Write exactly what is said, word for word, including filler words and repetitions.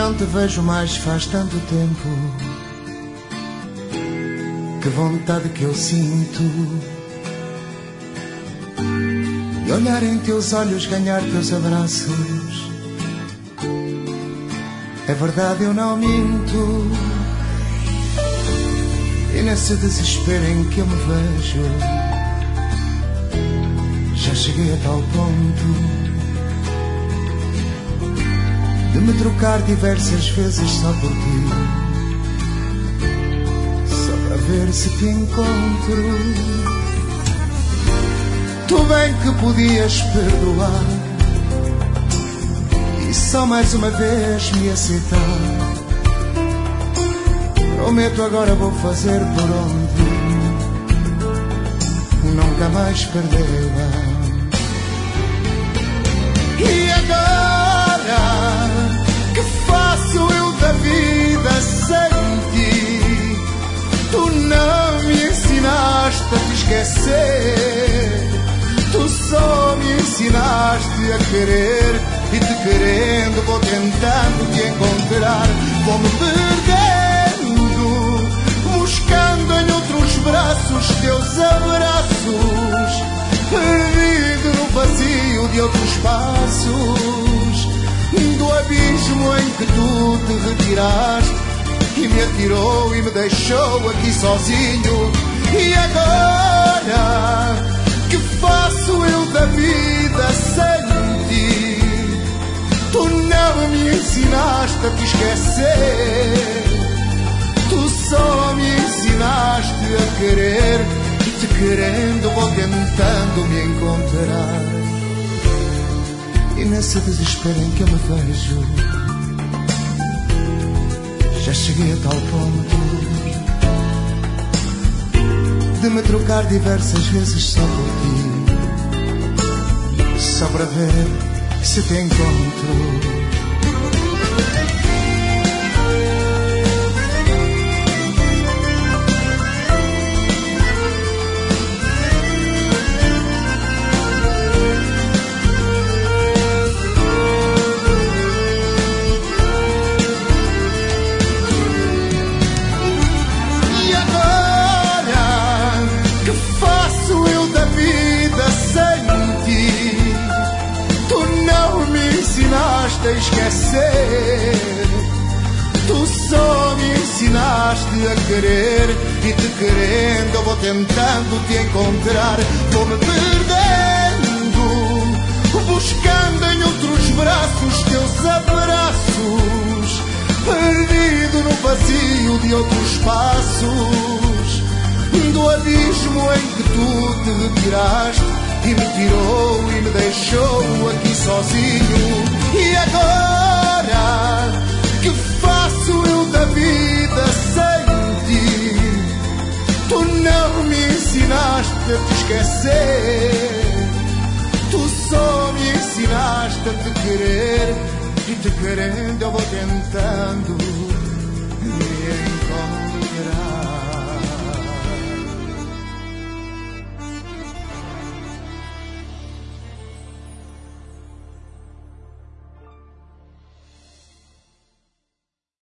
não te vejo mais faz tanto tempo. Que vontade que eu sinto de olhar em teus olhos, ganhar teus abraços. É verdade, eu não minto. E nesse desespero em que eu me vejo, já cheguei a tal ponto de me trocar diversas vezes só por ti, só para ver se te encontro. Tu bem que podias perdoar e só mais uma vez me aceitar. Prometo agora vou fazer por onde nunca mais perdê-la. E agora que faço eu da vida sem ti? Tu não me ensinaste a te esquecer, tu só me ensinaste a querer. E te querendo vou tentando te encontrar. Vou-me perdendo, buscando em outros braços teus abraços, perdido no vazio de outros passos, do abismo em que tu te retiraste e me atirou e me deixou aqui sozinho. E agora que faço eu da vida sem ti? Tu não me ensinaste a te esquecer, tu só me ensinaste a querer. E te querendo vou tentando me encontrar. E nesse desespero em que eu me vejo, já cheguei a tal ponto de me trocar diversas vezes só por ti, só para ver se te encontro. A esquecer, tu só me ensinaste a querer. E te querendo eu vou tentando te encontrar. Vou-me perdendo, buscando em outros braços teus abraços, perdido no vazio de outros passos, do abismo em que tu te retiraste e me tirou e me deixou aqui sozinho. E agora que faço eu da vida sem ti? Tu não me ensinaste a te esquecer, tu só me ensinaste a te querer. E te querendo eu vou tentando me encontrar.